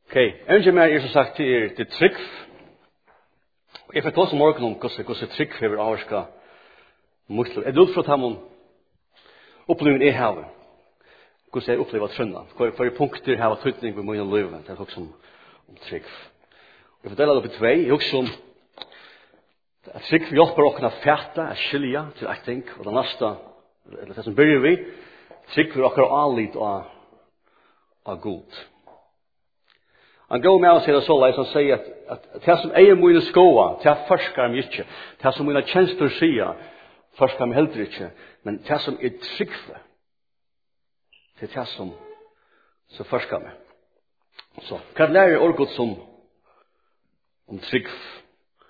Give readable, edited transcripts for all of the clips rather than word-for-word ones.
Okej, en mer är så sagt till trick. Jag får ta som morgon om hur trick för avska muskel. Är det för att han upplever det här? Hur ska jag uppleva tröndan? För punkter har tydning på mina liv. Det är också om trick. Jag fördelar det på två. Jag också att trick hjälper oss att färta, att skilja till I think och det nästa eller det som börjar vi trick för oss allit och god. Han går med och säger så läs och säger att det som är mina skoa, det forskar mig inte. Det som mina tjänster säger forskar mig helt inte. Men det som är trickfä. Det är det som så forskar mig. Så, kan lära orgot som om trickf.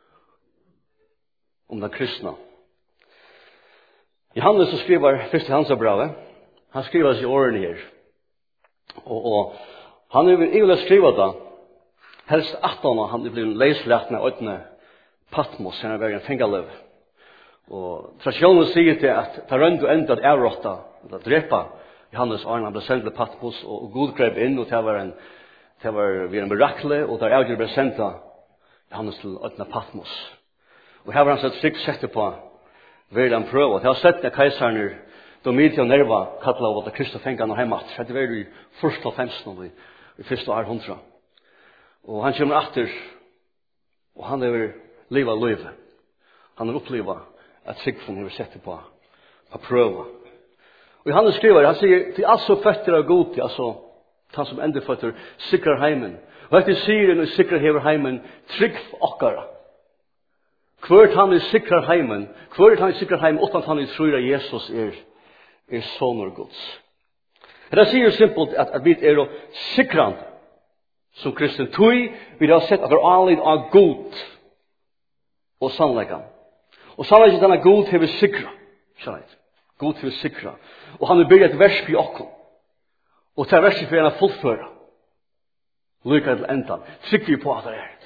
Om den kristna. Johannes så skriver först i hans brev. Han skriver i åren här. Och han vill skriva det. Helst 18 han blev läslärt med öppna Patmos när han var en fängelse. Och traditionen säger det att tar ändå att avrotta eller drepa Johannes Arne blev sänd till Patmos och Gud grep in och det var vid en mirakel och där Gud blev sänd Johannes till öppna Patmos. Och här var han sett sätter på världen pröv och jag har sett att kejsaren Domitian Nerva kallade av att Kristus fängade hemma. Det var i första 15 i första århundra. Och han kommer efter och han lever liv. Han har upplevt att sikten har sett på att pröva. Och han skriver, han säger till alltså fötter av god, alltså han som ändå fötter sikrar heimen. Och efter syren och sikrar hever heimen trygg okkara. Kvart han är sikrar heimen, kvart han är sikrar heimen utan han är tror att Jesus är sonor Guds. Det säger simpelt att vi är sikrande som kristen tog, vi har sett att vi alla är god och sannläggan. Och sannläggan denna god har vi sikra. God har vi sikra. Och han har börjat versk i oss. Och tar versk för henne fullföra. Lycka till ändan. Trycker vi på att det är.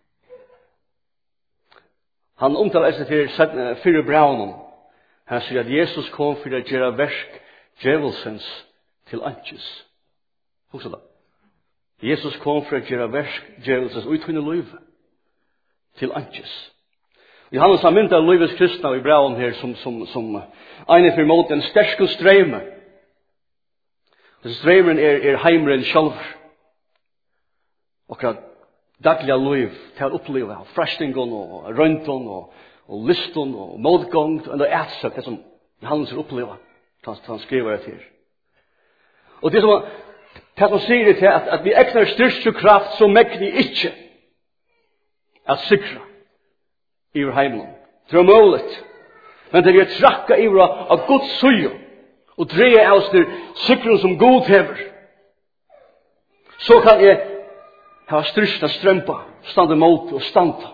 Han omtalar sig till fyra braunen. Han säger att Jesus kom för att göra versk djävulsens till antis. Huxa det. Jesus kom för att göra versk djävulsens utvinna liv till antis. Johannes har myntat livets kristna i braun här som ene för mot en sterske ström. Den strömmen är heimren själv. Och att dagliga liv till att uppleva frestingen och rönton och liston och modgång och ätsök det som Johannes uppleva. Han skriver det till. Och det som säger det att vi äknar styrst kraft så mäktig inte att sikra i vår heimland. Det är möjligt. Men det är att tracka i våra av Guds syjo och dreja oss till sikren som God hever. Så kan jag ha styrsta strömpa, standa mot och stanta.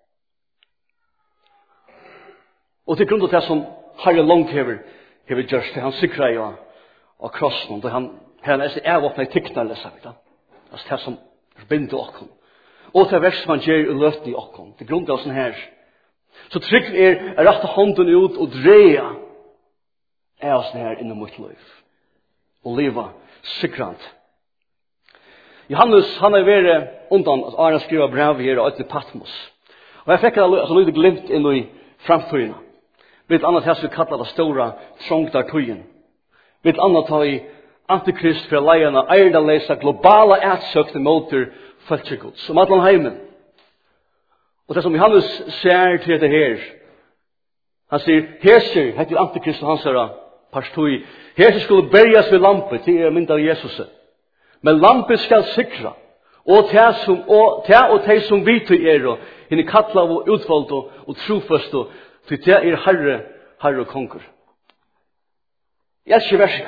Och till grund av det som Herre långt hever gjort det. Han sikrar ju av krossen. Och han nästan avåpnar i ticknarna, sagt han. Alltså det som binder okkom. Och det vers man ger i löften i okkom. Till grund av sån här. Så tryck är rätta handen ut och dreja är oss här inom mitt liv. Och leva sikrant. Johannes, han har varit undan att Arne skriva brev här och till Patmos. Och jag fick alltså lite glimt in i framtiden. Vid ett annat här skulle kalla det stora trångdartöjen. Vid ett annat har i Antikrist för lejarna ärdalesa globala ätsökte motor fölkjegods. Som allan heimen. Och det som Johannes säger till det här. Han säger, Herser, heter Antikrist och han säger, pastoi, Herser skulle bärgas vid lampet, det är mynd av Jesus. Men lampet ska sikra. Och det som vi till er, henne kattla och utvald och trofast, och till det är herre och konkur. Jag ska verska.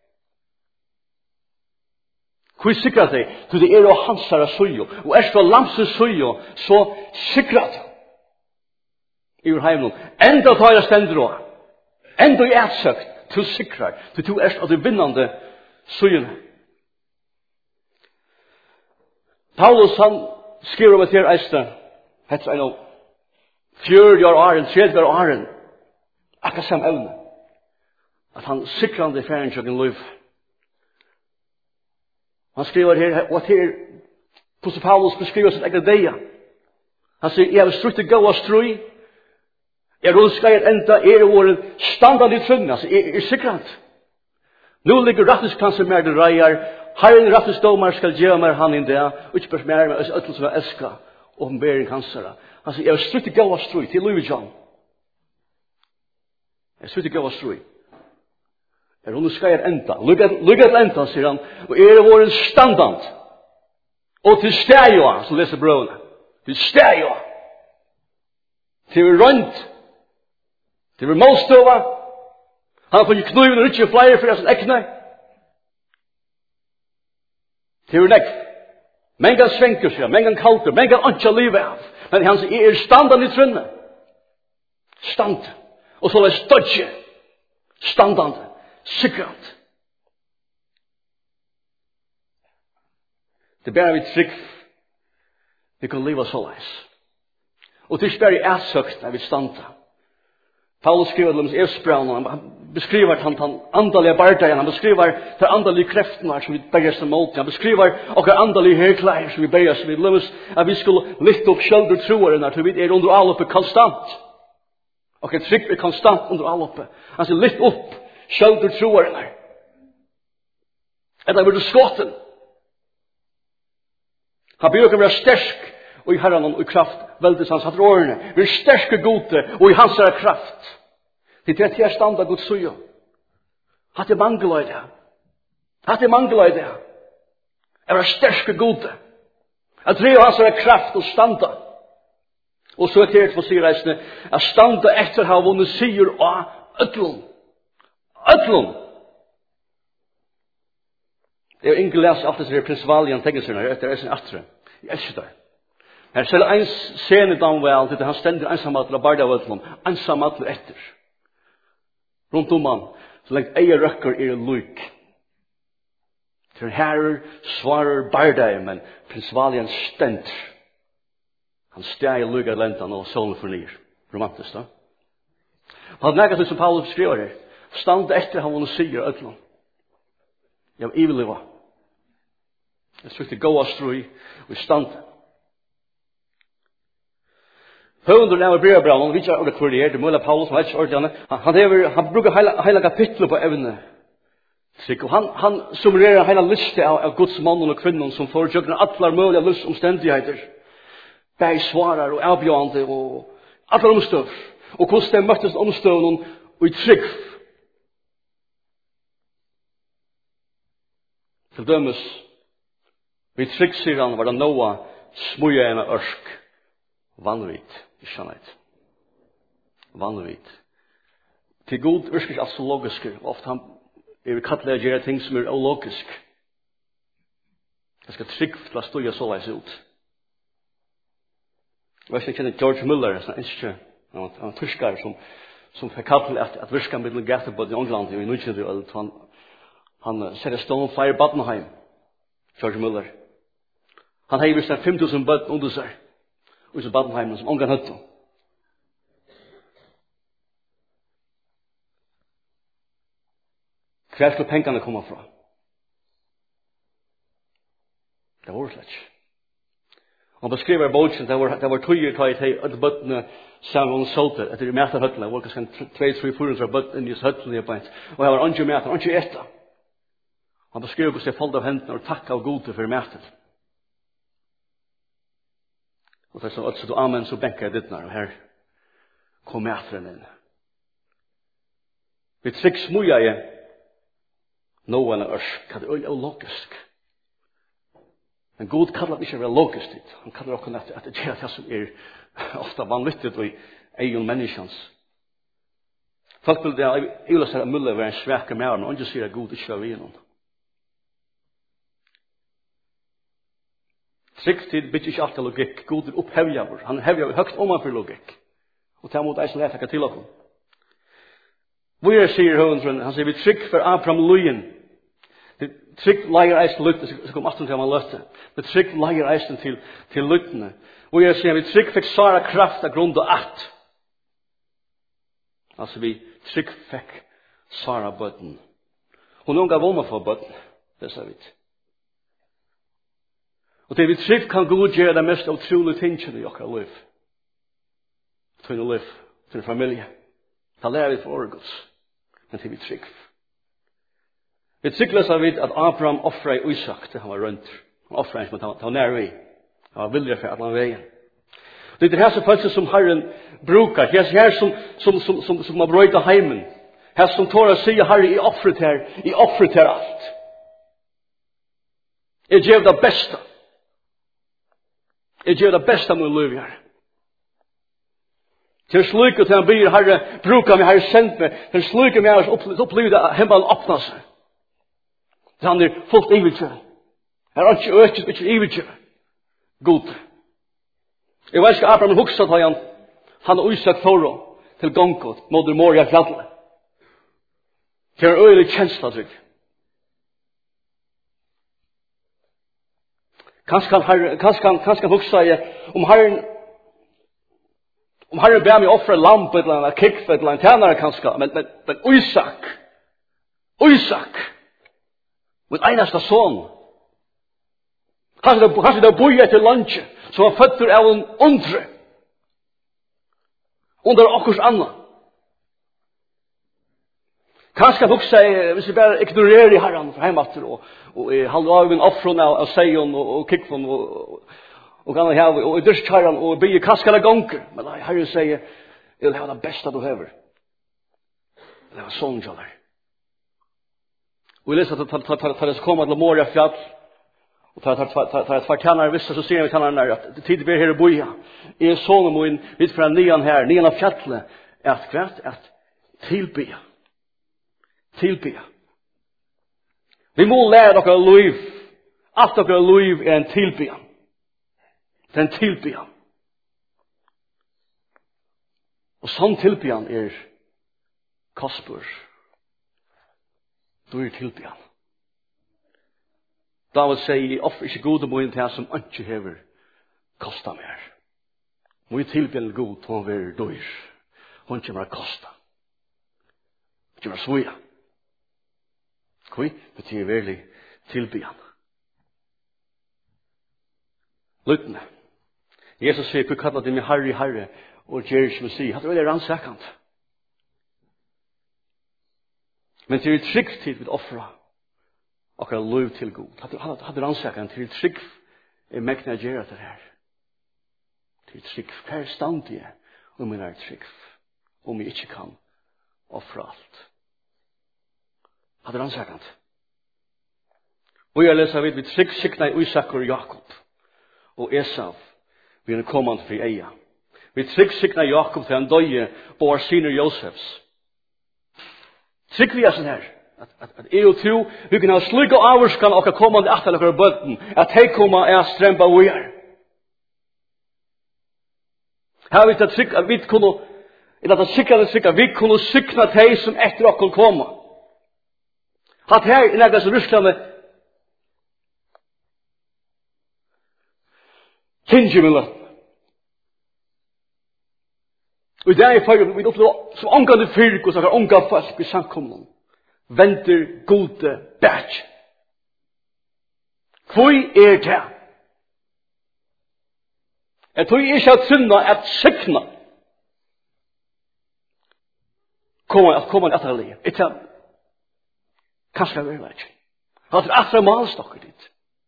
Hur sikrar det? Till det är och hansara sujo. Och är det lampsens sujo, så sikrar det. I vår heimlund. Enda tar jag ständer då. Enda i ätsökt till sikrar. Till du är det vinnande sujon. Paulus han skriver om ett här eista. Hette en av 40 åren, 30 åren. Akkurat samme evne. At han sikrande i färgen kjøkken liv. Han skriver her, og her Hvordan Paulus beskriver sitt eget deia. Han sier, jeg har strukket gå av strøy, jeg rullskar enda, åren standard i trønn, altså, sikrant. Nå ligger ratteskanser med det reier, herren rattesdomar skal gjøre meg han inn det, og ikke bare mer med øtlen som er elska, og åpenbering hansara. Han sier, jeg har strukket gå av strøy, til Louis John. Jeg har strukket gå av strøy. Jeg rullskar enda, lukket enda, sier han, og åren standard. Og til stæja, som leser brødene. Til stæja. Til rønt. Til målstova. Han har fått knuven og ikke flere for sin ekne. Til nekk. Mengan svenker seg, mengan kalter, mengan anka livet av. Men han sier, standan i trønne. Stand. Og så er stodje. Standande. Sikrant. Det er bare vi trygg. Vi kan leva så leis. Og det er ikke bare ætsøkt når vi standa. Paulus skriver til oss Efsbraun, han beskriver han andalige bardagen, han beskriver de andalige kreftene som vi berger som mål, han beskriver okkur andalige herklæger som vi berger som vi lømmes, at vi skulle lytte opp kjølder troerne, til vi under alloppe konstant. Og et trygg er konstant under alloppe. Han sier lytte opp kjølder troerne. Etter vi skåten. Han blir jo være sterk og i herren og i kraft veldig hans hatt årene. Vi er sterke gode og i hans kraft. Det er til å standa Guds søye. Hatt det mangler i det. Hatt det mangler i det. Jeg er sterke gode. At drive hans kraft og standa. Og så er det til å si reisende at standa etter å ha vunnet sier av øtlån. Øtlån. Det er ingen les alt det som er prinsvalgen tenker seg når det er sin atre. Jeg elsker det. Her selv en scene damvel til han stender ensamhatler av bardavatlen, ensamhatler etter. Rundt om han, så lengt eier røkker er lyk. Til herrer svarer bardaig, men prinsvalgen stender. Han steg lyk av lentan og solen fornyer. Romantisk da. På det nægget som Paulus beskriver her, stand etter han og sier ødlån. Jeg var ivelig hva. Jeg strykte gå av strøy og stand. Høvender av brevbraun, vi ikke ordet hvor det er, det mulig Paulus, han er ikke ordet han bruker hele kapitlet på evne. Og han summererer hele liste av Guds mann og kvinnen som får tjøkken alle mulige livsomstendigheter. Bæg svarer og avbjørende og alle omstøv. Og hvordan det møttes omstøvene og i trygg. Til dømes, vi trygg sier han var det Noah smøye en ørsk. Vanvit, i skjønnet. Vanvit. Til god ørsk er ikke så logisk. Ofte han er kattelig å gjøre ting som er ologisk. Jeg skal trygg til å stå så leis ut. Jeg kjenner George Muller, en tyskar som fikk kattelig at virka med den gatebåd i England i 1900. Han setter stående flere Badenheim, George Muller. Han har vist 5.000 bøtt under seg. Og så Badenheim som ångan høtto. Hver skulle pengene komme fra? Det var slett. Han beskriver boken, det var tøyer ta i teg, at bøttene sammen og solter, etter i mæterhøttene, det var kanskje 2-3-400 bøtt inn i høttene i bænt, og jeg var ikke mæter, ikke etter. Han beskriver hvordan jeg folde av hendene og takk av gode for mæter. Og det er så at du amen så benker jeg ditt når, og her kom mæteren inn. Vi trygg smuja i noen av ørsk, hva det er logisk. Men Gud kallar ikke være logisk dit. Han kallar okkur at det er det som er ofta vanvittigt og i egen menneskens. Folk vil det, jeg vil si at mulig være en svekker med han, og ikke sier at Gud ikke var igjennom. Tryggtid bytter ikke alltid logikk. Gud er opphevjavur. Han hevjar høgt omanfor logikk. Og ta mot eisen lefekka til okkur. Hvor er sier høvendren? Han sier vi trygg for Abraham Lujen. Trygg leier eisen luttene, så kom 18 til man løtte. Men trygg leier eisen til luttene. Hvor er sier vi trygg fikk Sara kraft av grunn og at. Altså vi trygg fikk Sara bøtten. Hun unga våma for bøtten. Det sa vi. Og det vi trygg kan Gud gjøre det mest utrolig tingene i okkar liv. Til en liv, til en familie. Da lærer vi for Guds. Men til vi trygg. Vi tryggløs av vidt at Abraham offrer Isak til han var rundt. Han offrer en som han var nær vi. Han var villig for alle veien. Det er her som følelse som Herren brukar. Det er her som har brøyta heimen. Her som Tora sier, Herre, i offret her alt. Jeg gjør det beste. Jeg gjør det beste med liv her. Til slik at han blir, Herre, brukar meg, Herre, sendt meg. Til slik at jeg har opplevd at himmelen åpner seg. Så han er fullt ivelkjøret. Han er ikke øket, ikke ivelkjøret. God. Jeg vet ikke Abraham hukset av han og Isak Thoro til Gongot, mot Moria fjallet. Det er en øyelig kjensla, trygg. Kanskje han hukset om Herren ber meg offre lamp eller en kikk eller en tjenere kanskje, men Isak, min eneste son, kanskje det bor etter lunsje, som var født av en under okkurs anna. Kanskje han sier, hvis vi bare ignorerer Herren for heimater, og halva av en offron av seion og kikkfon, og kan ha, og dyrst Herren, og bygge kaskala gonger. Men Herren sier, jeg vil ha det beste du hever. Det var sånn, kjallar. Og vi leser at det kommer til Moria fjall, og tar et tjernare visse, så sier vi tjernare at tid vi er her i boja. Jeg så noe min vidt fra nian av fjallet, at tilbya. Vi må lære dere liv. Alt dere liv er en tilbya. Det er en tilbya. Og sånn tilbyan er kostbør. Du er tilbyan. David sier, jeg offer ikke gode moen til han som ikke hever kosta mer. Må jeg tilbyan god, hun vil dyr. Hun kommer kosta. Hun kommer svoja. Hvor betyr virkelig tilbyan. Lyttene. Jesus sier, du kallar det med herre, og gjør ikke med si. Hatt det veldig rannsakant. Men til tryggtid vil offra akkurat lov til god. Hatt det rannsakant til trygg er mekne å gjøre det her. Til trygg. Hva er stand i om jeg er trygg? Om jeg ikke kan offra alt. Hatt det rannsakant. Og jeg leser vidt trygg sikna i Isak og Jakob og Esau. Vi er kommande for eia. Vi trygg sikna Jakob til han døye på vår syner Josefs. Trygg vi er sånn her. At jeg og tro, vi kan ha slik og avvarskan og kommande etter dere bøtten, at hei kommer er strempa vi er. Her vi tatt trygg at vi kunne, at vi kunne sykna teg som etter okken koma. Hatt her i nægget som Russland tinge med løtten. Og i dag er fyrir, vi opplever som omgående fyrk og sakker omgående folk i samkomnen. Venter gode bæt. Hvor er det? Jeg tror ikke at synda at sykna. Kommer etter livet. Ikke kanskje vi vet ikke. Han har etter malstokker dit.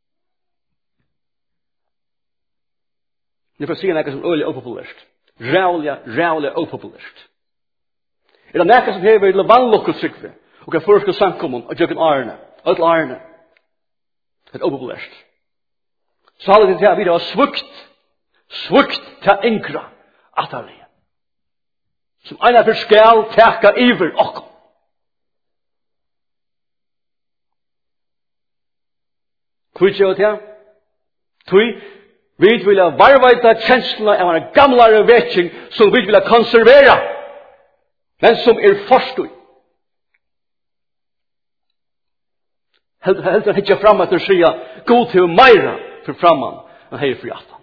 Det får si noe som øyelig opopulært. Rævlig opopulært. Er det noe som hever til vannlokket sykve? Og kan forske samkommun og jøkken arne. Ødel arne. Det er opopulært. Så hadde det til at vi har svukt til yngre atterlig. Som en av skal teka iver okkom. Hvor gjør det til? Tui, vi vil ha varvaita kjenslene av en gamlare vekking som vi vil ha konservera, men som er forstått. Helt han hittar fram att säga god till mera för framman än hej för hjärtan.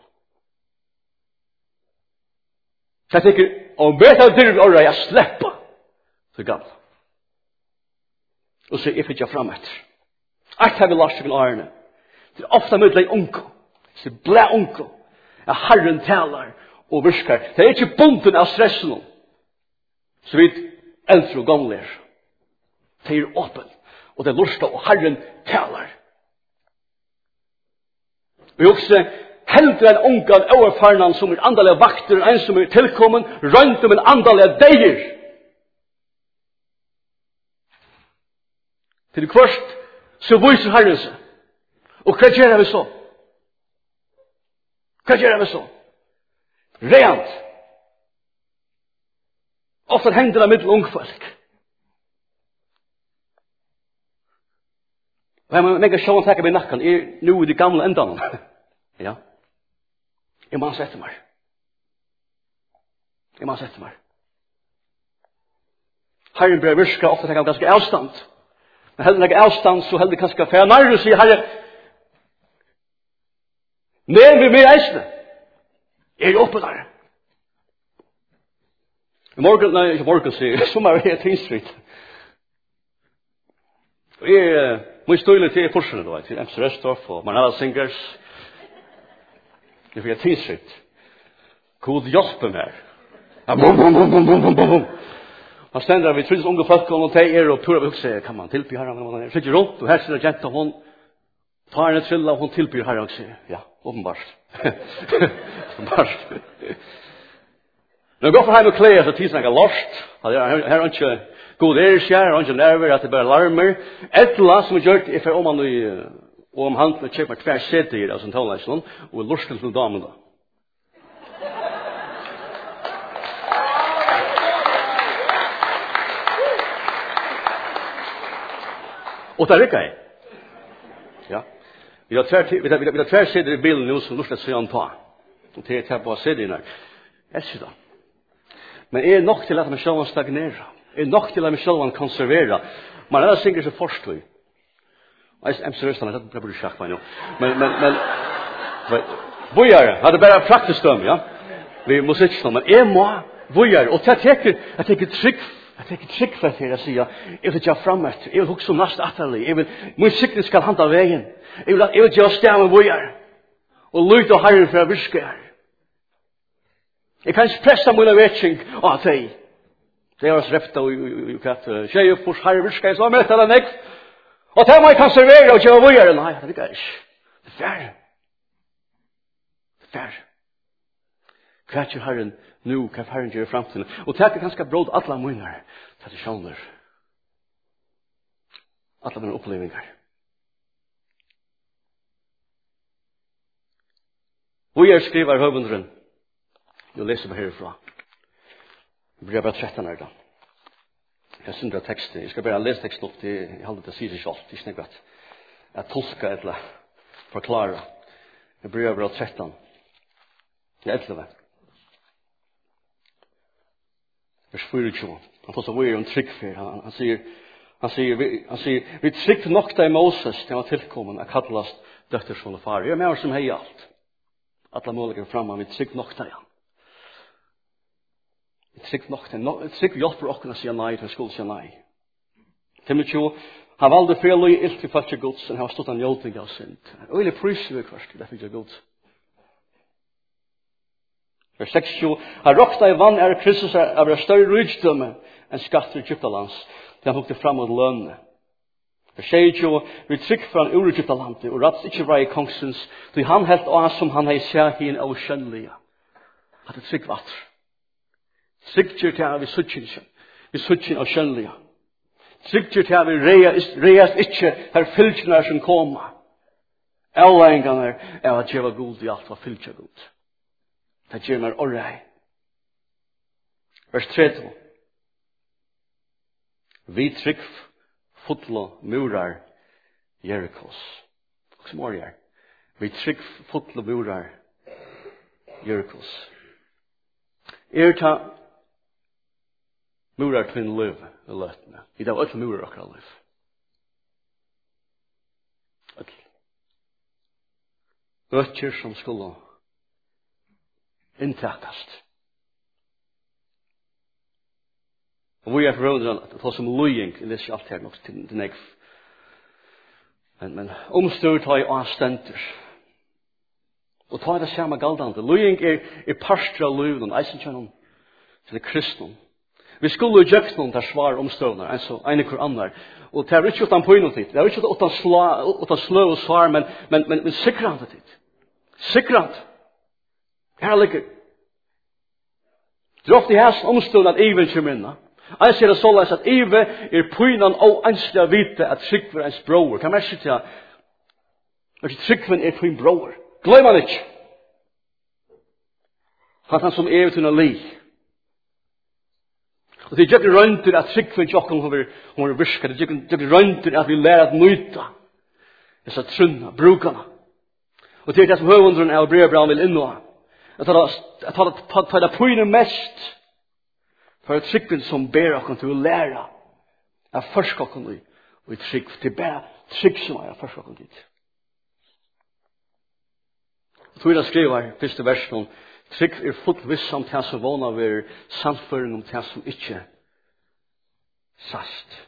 Så jag tycker om bättre det är jag släppa för gamla. Och så är hittar fram att har vi lust till arne. Det är ofta med dig onko. Så blæ unko. Ja, Herren talar og virkar. Det er ikke bunden av stressen. Så vidt eldre og gamle er. Det er åpen. Og det er lursta, og Herren talar. Vi også heldur en ungan overfarnan som er andalega vakter, en som er tilkommen, rønt om en andalega deir. Til kvørst så viser Herren seg. Og hva gjør vi så? Hva gjør vi så? Rent. Ofta hender det mitt ungfolk. Og jeg må mega sjå han takke meg nakkan nu i de gamle endan. Ja. Jeg må sette meg. Herren blir virka ofta takke ganske avstand. Men heldig ikke avstand, så heldig kanskje for jeg nærmere sier Herre, nevn vi med eisene. Jeg er oppe der. I morgen, nei, ikke morgen, sier som er jeg tidsfritt. Og jeg må støyle til forsene, du vet, til MC Restorff og Manala Singers. Jeg fikk tidsfritt. God hjelpe meg. Bum, bum, bum, bum, bum, bum, bum. Han stender vi trodde unge folk og de er og pura hugsa kan man tilby Herren så ikke rundt og her sitter jenta hon tar en trilla og hon tilbyr Herren og sier ja, åpenbart. Åpenbart. Når jeg går for heim og klær så tisen er lost. Her er ikke god skjær, ikke nerver at det bare larmer. Et eller annet som er gjort if om man og om han kjøper hver sete i det som taler og lust til damen da. Og det rikker jeg. Ja. Vi har tvær sider i bilen nå som lustet seg an på. Og det er på sidene. Jeg sier det. Men er nok til at man selv stagnerer. Er nok til at man selv konserverer. Man er sikkert så forstått. Jeg er seriøst, det burde sjakk meg nå. Men, vojar, det er bare praktisk døm, ja. Vi må sitte sånn, men jeg må vojar. Og jeg tenker trygg. Jeg tenker trygg for det jeg sier. Jeg vil ikke ha fremetter. Jeg vil huske om neste atterlig. Min sikkerhet skal handa veien. Jeg vil ikke ha sted med vojar. Og lytte av Herren for å virke her. Jeg kan ikke presse min vetting av deg. Det er oss repta og katt. Tjej og fors Herre virke. Jeg så med etter den ekv. Og det må jeg konservere og kjøve vojar. Nei, det er ikke. Det er færre. Det er færre. Hva er Herren nu, hva Herren gjør i fremtiden? Og det er ganske bråd alle munner til det sjåner. Alle mine opplevinger. Hvor jeg skriver høvendren, jeg leser på herifra. Det blir bare 13 her da. Jeg synder teksten. Jeg skal bare lese teksten opp til, jeg holder det å si seg selv. Det er ikke at jeg tolker eller forklarer. Det blir bare 13. Det er 11. Vers 24. Han får så vire om tryggfer. Han sier, vi trygg nok deg Moses til å tilkommen av kattelast døttersson og far. Jeg er med oss som hei alt. Alle muligheter framme, vi trygg nok deg. Vi trygg nok deg. Trygg hjelper oss å si nei til skole si nei. Timothy, han valgte fel og ilt til fattig gods, og han har stått an hjelping av synd. Og jeg priser vi først, det fikk jeg gods. Vers 60, han råkta i vann er Kristus av det større rydstømme enn skatter i Egyptalands, til han hukte fram mot lønne. Vers 60, vi trygg fra en ur Egyptalandet, og rats ikke var i kongsens, til han helt av som han hei seg hinn av skjønnelige. At det trygg vatter. Trygg til at vi suttjen av skjønnelige. Trygg til at vi reas ikke her fylkene som koma. Avleggene er at jeg var god i alt var fylkene god. Det gjør meg orrei. Vers 30. Vi trygg fotlo murar Jerikos. Som orrei. Vi trygg fotlo murar Jerikos. Ta murar til en liv i løtene. I dag er murar akkurat liv. Øtjer som skulle inntakast. Og vi er forrådende at det som løying, det er ikke alt her nok til negv. Men omstørt har jeg avstenter. Og ta det samme galdande. Løying parstra løyven, eisen kjennom til kristne. Vi skulle gjøre noen der svar omstående, altså en hver annar. Og det er ikke utan på noe tid. Det er ikke utan slø og svar, men sikrande tid. Sikrande. Her ligger. Det er ofte i hans omstående at Iven kommer inn. Jeg ser det såleis at Ive pynan og anslig å vite at Trygve er ens bror. Kan man ikke til at Trygve pyn bror? Glem han ikke. Han som til å li. Og det er ikke rønter at Trygve ikke hun vil virke. Det er ikke rønter at vi lærer at nøyta. Disse trunna, brukene. Og det er det som høvundren av brevbrann vil innå. At det pyner mest for et Trygve som ber oss til å lære av førskokken og i Trygve. Det er bare Trygve som er førskokken dit. Og tog jeg skriver første versen Trygve fullt vissamt til som vana ved samføring om til som ikke sast.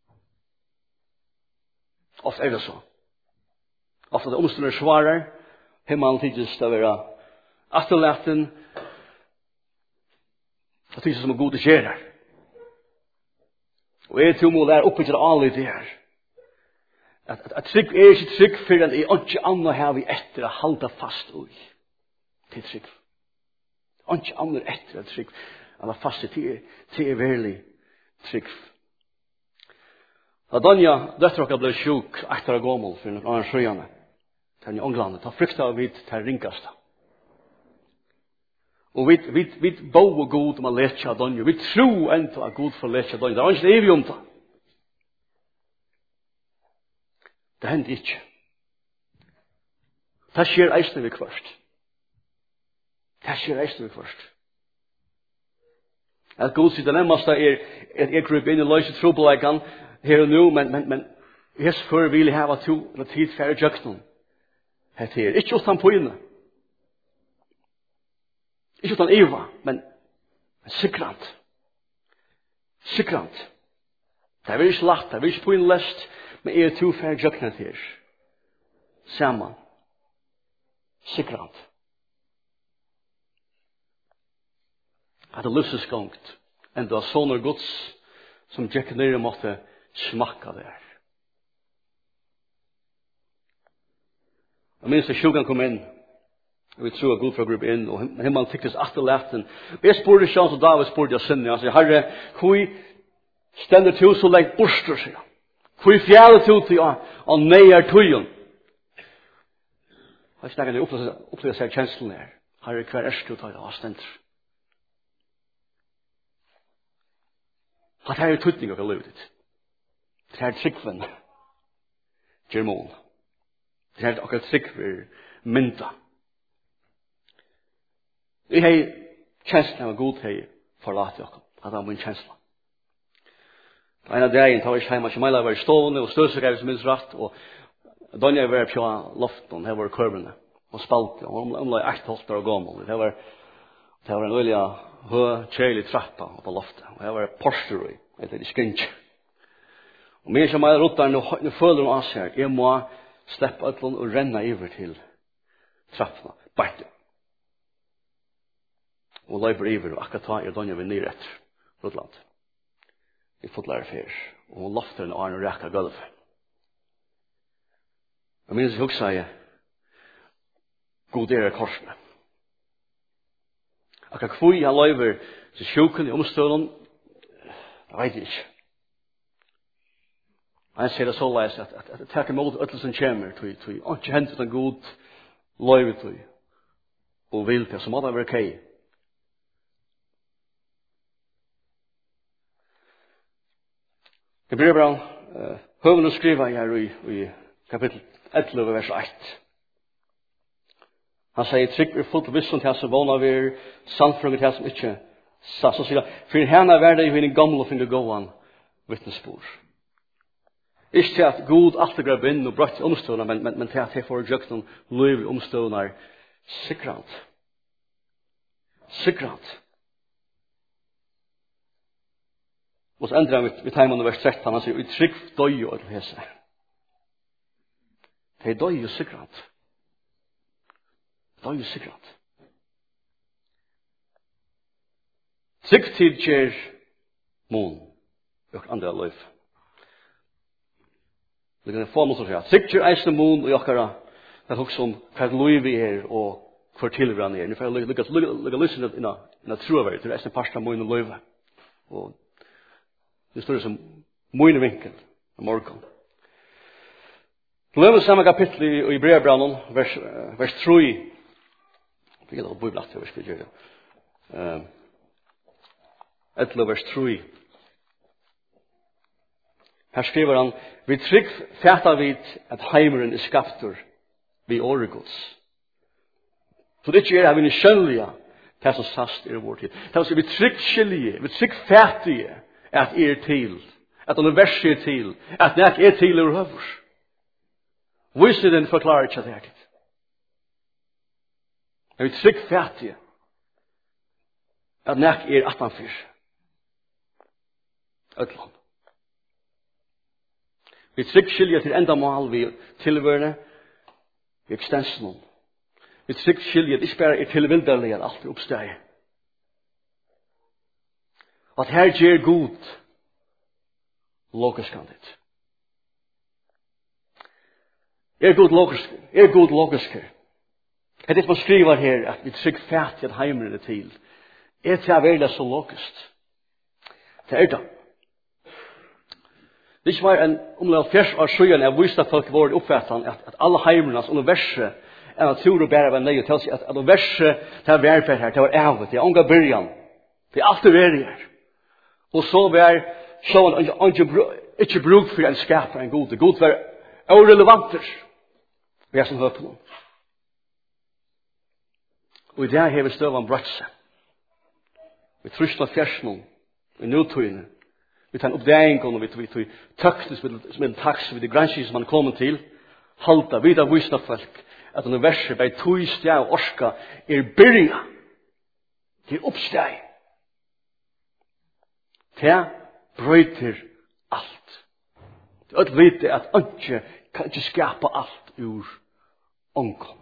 Ofte det så. Ofte det omstående svarer himmelen tidligst til å være atterlaten og tidligst som er gode kjærer. Og jeg til mål oppe til alle det her. At Trygve ikke Trygve for at jeg ikke annet her vi etter å halda fast ui til Trygve. Ikke andre etter at Trygve han fast til verlig Trygve. Da Danja døtterokka ble sjuk etter å gåmål for en annen sjøjane til i England, da frykta vi til ringkast. Og vi bo og god om å leke av Danja. Vi tro enda at god for å leke av Danja. Det var ikke evig om det. Det hendte ikke. Det skjer eisne vi kvart. Det skjer eisne vi kvart. At god sier dilemmaste at jeg kryp inn i løse trobeleggene her og nå, men jeg før vil jeg ha tid færre jøknen. Hette her. Ikke utan på inne. Ikke utan Eva, men sikrant. Sikrant. Det er ikke lagt, det er ikke på inne lest, men jeg to færre jøknen her. Saman. Sikrant. At det lyses gongt, enn det var sånne gods som Jack nere måtte smakka der. Jeg minns at sjukan kom inn, og vi tror at god fra grupp inn, og himmelen tyktes atterlaten. Og jeg spurte Sjans og David spurte jeg sinne, jeg sier, Herre, hvor stender til så lengt borster, sier han. Hvor fjellet til til å neier tøyen. Jeg snakker det opplevde seg kjenslen her. Herre, hver erst du tar det av stender. At her er tøytning av livet ditt. Det er Trygven. Germon. Det er akkurat Trygven mynda. Jeg har kjenslen av god hei forlatt dere. At det er min kjenslen. En av dagen tar jeg ikke hjemme. Kjemela var i stående og støvsøkere som minst rett. Og Donja var på loften. Her var kørbene. Og spalte. Og omlai 8-8 år gammel. Det var en olja kjærlig trappa på loftet. Og her var poster i. Det er skrinj. Og min som er rottaren, nå føler hun av seg. Jeg må slippe øtlen og renne over til trappene. Barte. Og løper over, og akkurat ta er Donja ved nyr etter Rotland. Vi fotlar fyr. Og hun lofter en arn og rekka gulv. Jeg minns jeg hugsa jeg god er korsene. Akkurat kvui han løyver til sjuken i omstølen, jeg vet ikke. Han sier det så leis at det takker mot øtlen som kommer, og ikke hentet en god løyver til, og vil til, så må det være kei. Det blir bra. Høvene skriver her i kapittel 11, vers 1. Han sier, Trygve fullt visst til som vana ved sannfrunget til som ikke sa. Så sier han, for henne er det i en gammel og finne gåan vittnesbord. Ikke til at god alltid grep inn og brøtt omstående, men til at jeg får gjøkt noen løyve omstående er sikrant. Sikrant. Og så endrer han ved teimen vers 13, han sier, Trygve døy og hese. Det er døy og sikrant. Det er jo sikkert. Trygtid gjør mån. Og andre løyf. Det kan få mån å si. Trygtid eisne mån og jokkara. Det er også om hva løyv vi er og hva tilvran er. Nå får jeg lukka lysen inna troverdig til eisne parsta mån og løyv. Og det står som mån vinkel av morgon. Løyv samme kapittel i brevbrannen, vers 3. Det er det bibelakt jeg skal gjøre. 11 vers 3. Her skriver han, vi trygg fæta vid at heimeren er skaptur vi åregods. Så det ikke er vi skjønlige det som sast er vår tid. Det er vi trygg skilje, vi trygg fætige at er til, at universet er til, at nek er til ur høvurs. Viser den forklarer ikke det her tid. Vi trygg fætige at nek er 18 Øtland. Vi trygg skilje til enda mål vi tilvørende i ekstensen. Vi trygg skilje at ikke bare er tilvilderlig at alt er oppsteg. At her gjør god logisk kan det. Er god logisk her. Det er det man skriver her at vi trygg fæt at heimeren er til. Er til å være så logisk. Det er det. Det er ikke bare en omlag 40 år siden jeg viste at folk var oppfattet at alle heimernes universet er natur og bare var nøye til å si at universet det er værferd her, det var ævet, det er unga byrjan, det er alt det vært her. Og så var sånn ikke bruk for en skaper en god. God var irrelevanter. Vi er som hører på noen. Og i det har vi støvann bratt seg. Vi trusler fjersene, vi nødtøyene, vi tar en oppdeging, og vi tøknes som en taks ved de granskene som man kommer til, halta, vi tar vissna folk, at universet bei tøy steg og orska er byrja til oppsteg. Det brøyter alt. Det er vite at ikke kan ikke skapa alt ur omkom.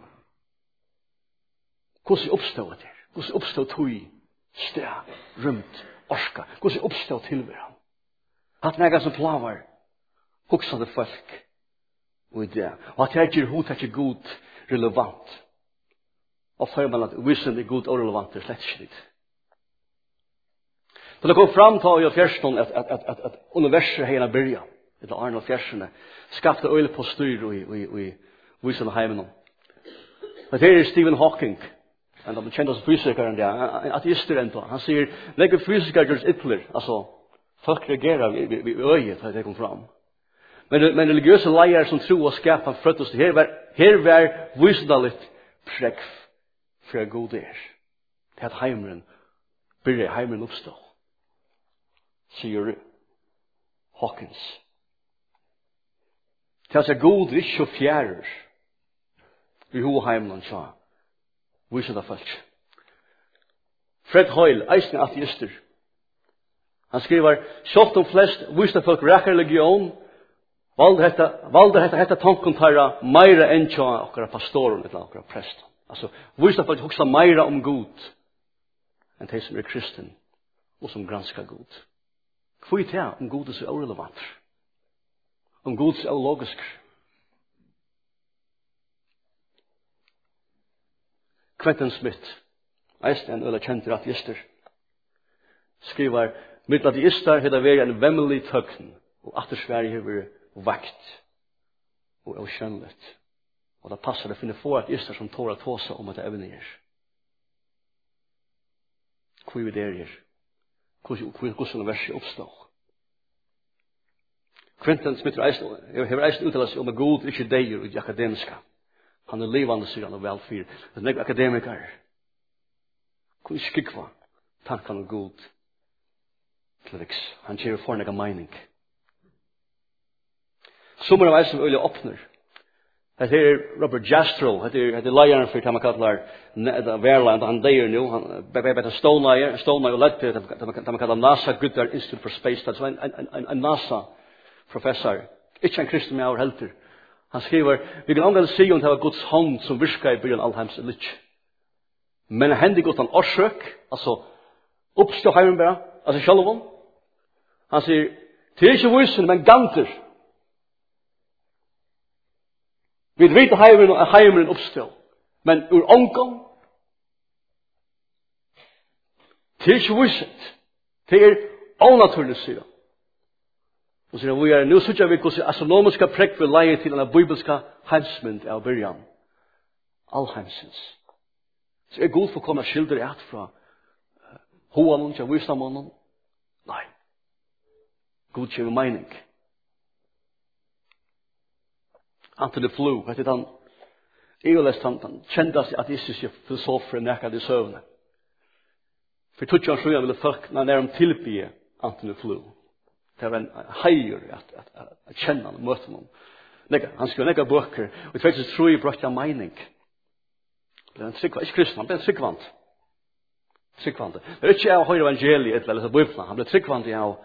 Hvordan oppstod det? Hvordan oppstod tøy, steg, rymt, orska? Hvordan oppstod tilværen? At nega som plavar, hoksande folk, og i det. Og at jeg ikke hod, ikke god, relevant. Og for man at vissen er god og relevant, det er slett ikke litt. Så det kom fram til i fjersten at universet heina byrja, eller Arne og fjerstene, skapte øyne på styr i vissen og heimen. Og det er Stephen Hawking, han har kjent som fysikeren der, en ateister enda. Han sier, legger fysikere gjørs ytler, altså, folk reagerer ved øyet for at det kom fram. Men religiøse leier som tro og skapet frøttes til her var visdaligt prekv for god er. Det at heimeren byrja, heimeren oppstå. Sier Hawkins. Det er god ikke og fjærer vi ho heimeren sa. Visdaligt folk. Fred Hoyle, eisen ateister. Han skriver, sjålt om flest visdaligt folk rekker religion, valde hetta tanken tarra meira enn tja okkara pastoren eller okkara prest. Altså, visdaligt folk hoksa meira om god enn de som er kristen og som granskar god. Hvor er det om god er så irrelevant? Om god er så logisk? Quentin Smith, eisen en øyla kjent ateister, skriver, mitt ateister hedda veri en vemmelig tøgn, og atter Sverige hever vakt og avkjønnlet. Og det passer det å finne få ateister som tårer tåsa om at det evne er. Hvor er det er? Hvordan universet oppstår? Quentin Smith hever eisen uttalt seg om at god ikke deier i akademiska. Han er levende, sier han, og velfyr. Det er akademiker. Hvor er skikva tanken om god til riks? Han kjører for nega mening. Sommer av eisen øyelig åpner. Det er Robert Jastrow, det er leieren for det man kallar Verland, han deier nå, han beter Stolneier og lette det man kallar NASA Goddard Institute for Space, det er en NASA-professor, ikke en kristen med av helter. Han skriver, vi kan omgang si om det var Guds hånd som virka i byen allheims eller ikke. Men hendig utan orsök, alltså uppstå heimen bara, alltså självom. Han säger, det är inte vysen, men ganter. Vi vet heimen uppstå, men ur omgång, det är inte vysen. Det är onaturligt, säger. Och så vi är nu så vi hur astronomiska präck vill lägga till en bibelska heimsmynd av början. Allheimsens. Så är god för komma skilder i att från hoanon till visdomannen. Nej. God känner mening. Antony Flew, vet du han han kände sig ateistiska filosofer näkade i sövnen. För tutsan så jag ville folk när de tillbe Antony Flew. Det var en hejer att känna och möta honom. Han skrev några böcker och det faktiskt tror jag brått mening. Det är en tryggvand, inte kristen, han blev tryggvand. Tryggvand. Det är inte jag höjr evangeliet eller bibeln, han blev tryggvand i av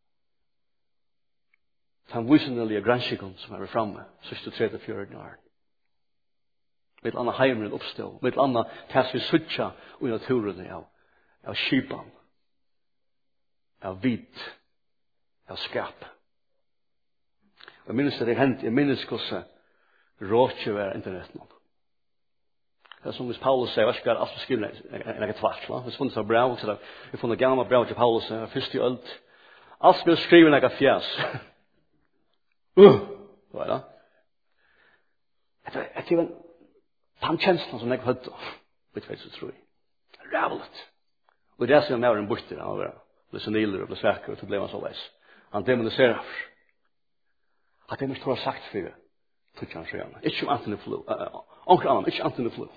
den vysenliga granskningen som är framme, 63-4 år. Med ett annat heimren uppstå, med ett annat tas vi suttja i naturen av skipan, av vit, av skap. Jag minns det hänt, jag minns hur rådje var internet någon. Det är som hvis Paulus säger, jag ska alltid skriva en tvart. Vi funnet av bra, så vi funnet gamla bra till Paulus, först i öld. Allt skulle skriva en fjäs. Vad är det? Det är en tandkänslan som jag hade. Vet du så tror jag. Rävligt. Och det är som jag är en borster. Han blev senilare och blev sväkare och så blev han så läs. Han demoniserar. Att det måste ha sagt för det. Tycker han så gärna. Inte om Antony Flew. Onkel annan, inte Antony Flew.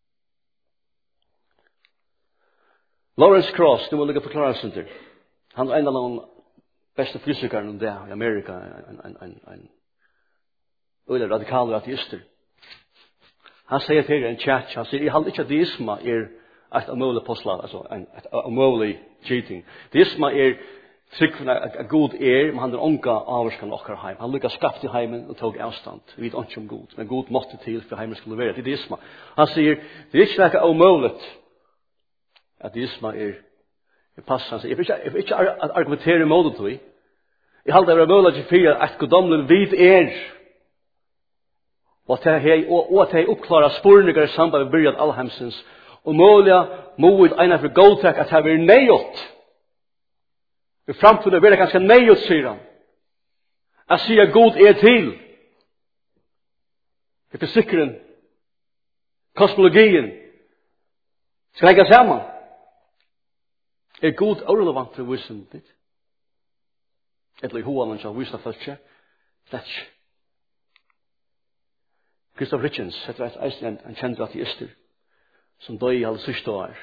Lawrence Krauss, det må ligga förklara sig till. Han är en av de bästa fysikerna där i Amerika. En radikal ateister. Han säger till en chat, han säger, jag håller inte att deisma är ett omöjligt postlag, alltså ett omöjligt cheating. Deisma är tryggna att god men han är onka avskan och heim. Han lyckas skapt i heimen och tog avstånd. Vi vet inte om god, men god måste till för heimen skulle vara. Det är deisma. Han säger, det är inte lika omöjligt att deisma är passar. Jag vill inte argumentera emot det. Jag håller det möjligt för att godomlen vid och att det uppklara spårningar i samband med början allhemsens och möjliga modigt ena för godtak att det är nejot. I framtiden blir det ganska nejot, säger han. Att säga god till. I fysiken, kosmologin ska lägga samman. Är god orelevant för vissendet? Eller i hoan man ska vissa fölkje? Fletch. Christopher Hitchens, det var en känd ateister som dog i alla sista år.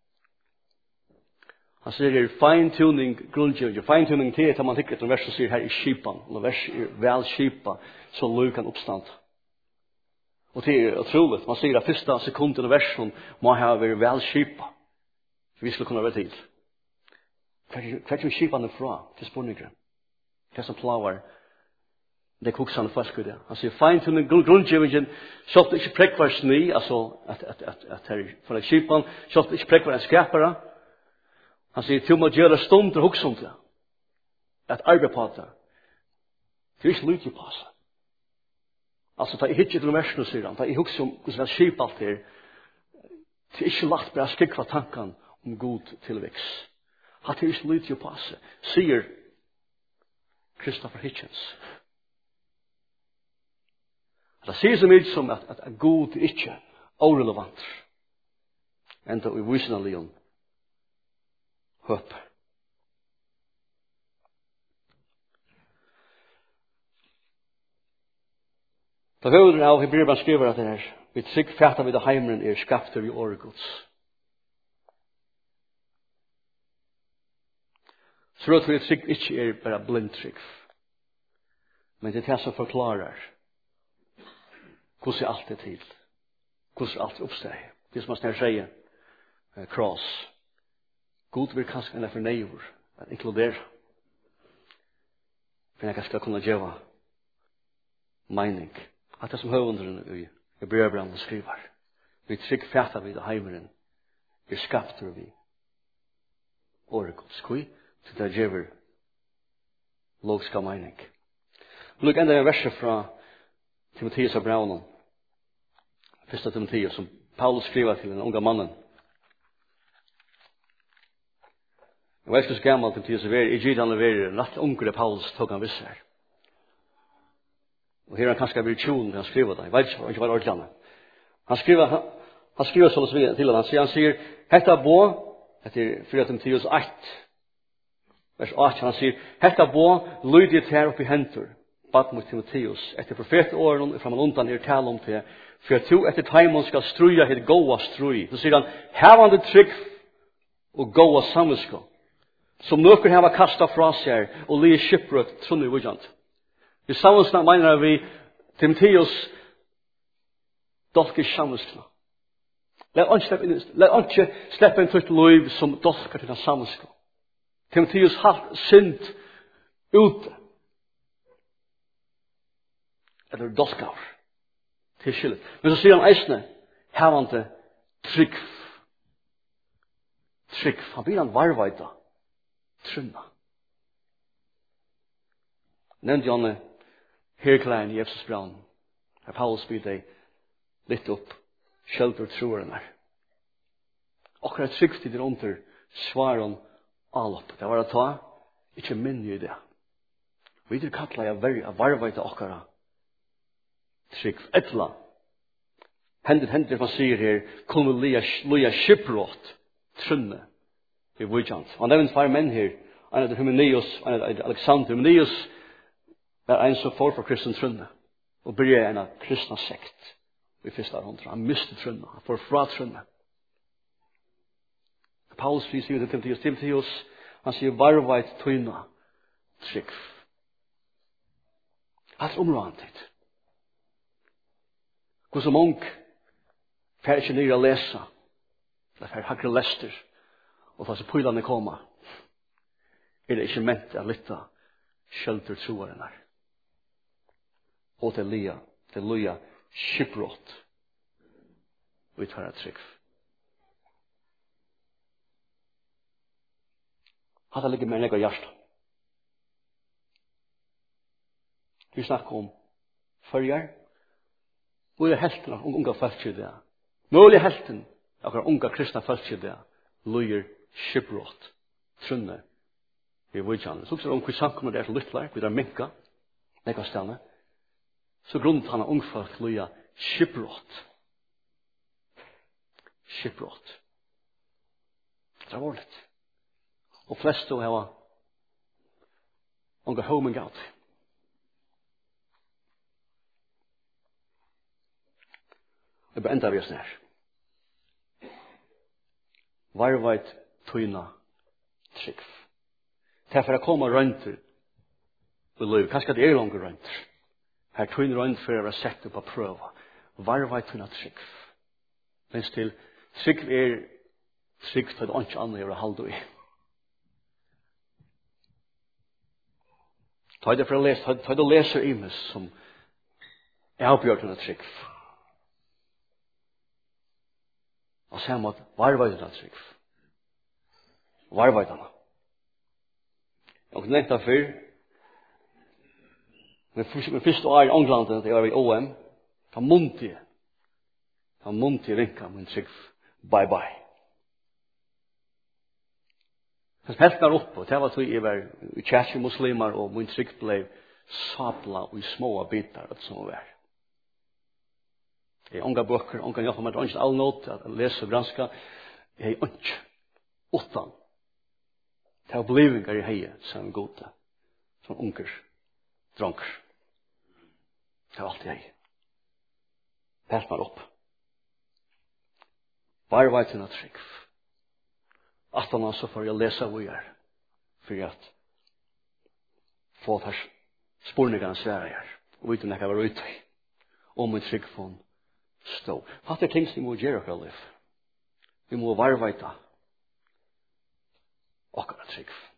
Han säger fine-tuning grundgivning. Fine-tuning till att man tycker att en vers som säger här i skipan. Och en vers är väl skipa så lug kan uppstånd. Och det är otroligt. Man säger att första sekunden av versen må ha varit väl skipa. Vi skulle kunna vara tid. Kvart vi skipan ifrån till spårningar. Det som plåar. Det är kuxan fast det. Han säger fine-tuning grundgivningen. Så att det inte präckvar sny. Alltså att här för att skipan. Så att det inte präckvar en skapare. Han säger till mig att göra stund och hugsa om det. Att arbeta på det. Det är inte lyckligt på sig. Alltså ta i hittet till versen, säger han. Ta i hugsa om hur skip allt det är. Det är inte lagt bara skikva tanken om god tillväxt. Att det är inte lyckligt på sig. Säger Christopher Hitchens. Det säger så mycket som att god är inte orelevant. Ända i visna lion. Hopp. På höjden av Hebreerbrevet skriver att det här. Vi trygg fäta vid heimren är skapta vid årgods. Så att vi trygg inte är bara blindtrygg. Men det är det som förklarar hur allt är till. Hur allt uppstår. Det som man snart säger. Cross. God vill kanske en för nejor att inkludera. För jag ska kunna göra mening. Att det som hövundren i Hebreerbrevet skriver. Vi trygg fäta vid heimren vi skaptur vi orgods. Kui? Til det gjør logiska mening. Lukk enda en verset fra Timotheus av Braunen. Första Timotheus som Paulus skriver till den unga mannen. Jag vet inte så gammal Timotheus är i Gidan och är rätt ungre Paulus tog han viss här. Och här han kanske blir tjon när han skriver det. Jag vet inte vad det ordentligt. Han skriver så till honom. Han säger, hetta bo, det är 4 Timotheus 8. Vers 8, han säger, hetta bo, lydigt här upp i hentur. Bad mot Timotheus, etter profetåren, från undan här tal om det, för att du etter taimon ska struja hit goa strui. Så säger han, havande trygg och goa samvisko, som nöker hava kasta fra sig och li shipwreck trunni vujant. I samviskna menar vi Timotheus dolke samviskna. Lätt inte släppa en tutt liv som dolkar till samvisko. Timotheus har synd ute. Eller dolkar till skillet. Men så säger han eisne, havande trygg. Han blir han varvaita. Trunna. Nämnde jag herklären i Jesus Braun. Här Paulus blir dig lite upp. Kjöldur troerna. Och det trygg till under svaren allop. Det var att ta. Ikke minne i det. Vi vill kalla jag varvaita okkara. Trygg. Etla. Hendet man säger här. Kommer loja skipbrott. Trunne. I vujant. Han nevnt fire menn her. En heter Hymenaeus, en heter Alexander. Hymenaeus var en som for kristen trunne. Og började en kristna sekt. I första hundra. Han miste trunne. Han får fra trunne. Paulus säger till Timotheus. Han säger varvait tøyna. Trygg. Allt området. Hvor som munk. Fær ikke nyr å lese. Det er hakre lester. Og da så pøylane koma. Det ikke ment å lytte kjølter troeren her. Og til loja skipbrott. Og utvara trygg. Hadde ligger med nega hjärsta. Vi snakker om førjar. Og er helten av unga folk i det. Mulig helten av unga kristna folk i det. Lojer skipbrott. Trunne. Vi vujtjane. Så om hur samkommer det er til lyttlar. Vi der minka. Nega stane. Så grunnt han av unga folk loja skipbrott. Skipbrott. Det er vårligt. Og flest då har unga homen gaut. Det enda vi oss nær. Varvait tøyna trygg. Det er for å komme røynter i liv. Kanskje det er langt røynter. Her tøyna røynter for å være sett opp og prøve. Varvait tøyna trygg. Mens til trygg er trygg til det ikke andre er å halde i. Ta det for å lese. Ta det å lese imes som er oppgjørt tøyna trygg. Og se om at varvait tøyna trygg. Varvaitana. Og nevnt av før. Men første år i England, det var i OM. Ta munti rinka min trygg. Bye bye. Han helt der oppe, og det var tog jeg var i kjæsje muslimer, og min trygg ble sabla og i små bitar, og som var. Jeg unga bøker, unga hjelper meg, det er ikke all nåt, at lese og granska. Jeg er ikke utan. Det er opplevingar i heie, som gode, som unger, dronker. Det er alltid heie. Helt meg opp. Varvaitina trygg. Atana så får jeg lese hvor jeg er, for at få at her spurningarna svære her, og uten jeg kan være ute i, om min trygg får stå. Hatt er ting som vi må gjøre for liv. Vi må varvaita okkara trygg.